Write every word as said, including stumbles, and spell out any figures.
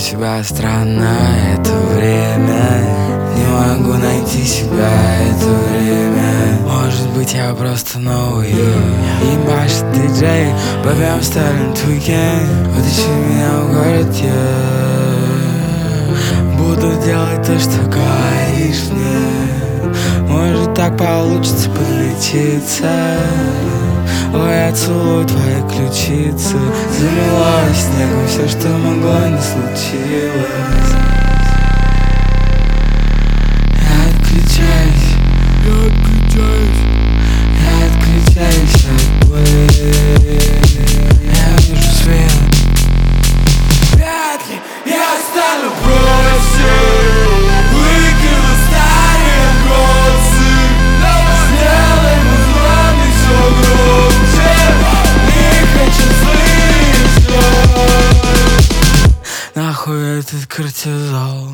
себя странно это время. Не могу найти себя это время. Может быть, я просто новый. Ебашит диджей, попьем Starlent Weekend. Вытащи меня в город, я буду делать то, что говоришь мне. Может, так получится подлечиться. Ой, я целую твои ключицы. Замело снегом все, что могло, не случилось. Я отключаюсь, я отключаюсь, я отключаюсь от боли. Я вижу свет. Вряд ли я стану проще. Выкину старые гросы. Сделай музлом еще громче. Не хочу слышать. Нахуй этот кортизол.